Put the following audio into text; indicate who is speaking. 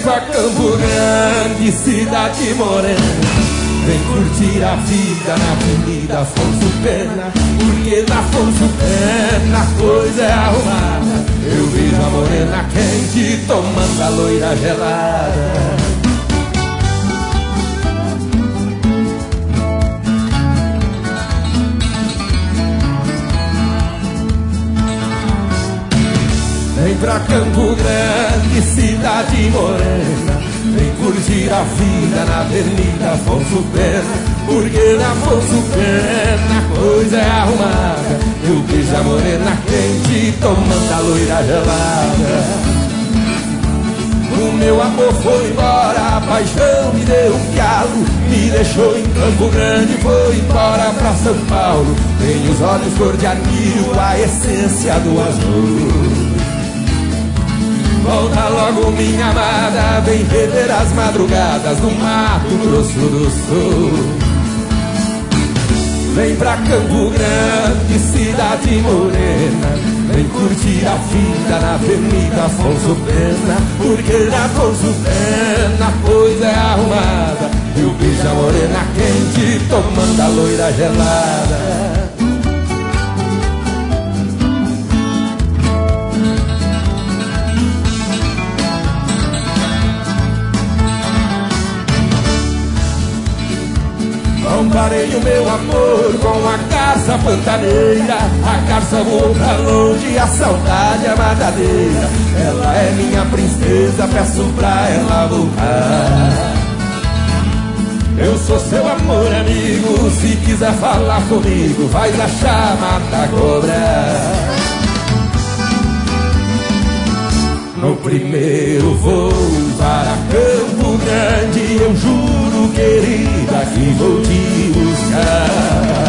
Speaker 1: pra Campo Grande, cidade morena. Vem curtir a vida na Avenida Afonso Pena, porque na Afonso Pena a coisa é arrumada. Eu vejo a morena quente tomando a loira gelada. Vem pra Campo Grande, cidade morena. Vem curtir a vida na Avenida Afonso Pena, porque na Afonso Pena a coisa é arrumada. Eu vejo a morena quente tomando a loira gelada. O meu amor foi embora, a paixão me deu um pialo, me deixou em Campo Grande, foi embora pra São Paulo. Tem os olhos cor de anil, a essência do azul. Volta logo minha amada, vem rever as madrugadas do Mato Grosso do Sul. Vem pra Campo Grande, cidade morena. Vem curtir a vida na Avenida Afonso Pena, porque na Afonso Pena a coisa é arrumada. Eu vejo a morena quente tomando a loira gelada. Comparei o meu amor com a garça pantaneira. A garça voou pra longe, a saudade é matadeira. Ela é minha princesa, peço pra ela voltar. Eu sou seu amor amigo, se quiser falar comigo, vai na chama da cobra. No primeiro voo para Campo Grande, eu juro, querida, que vou te buscar.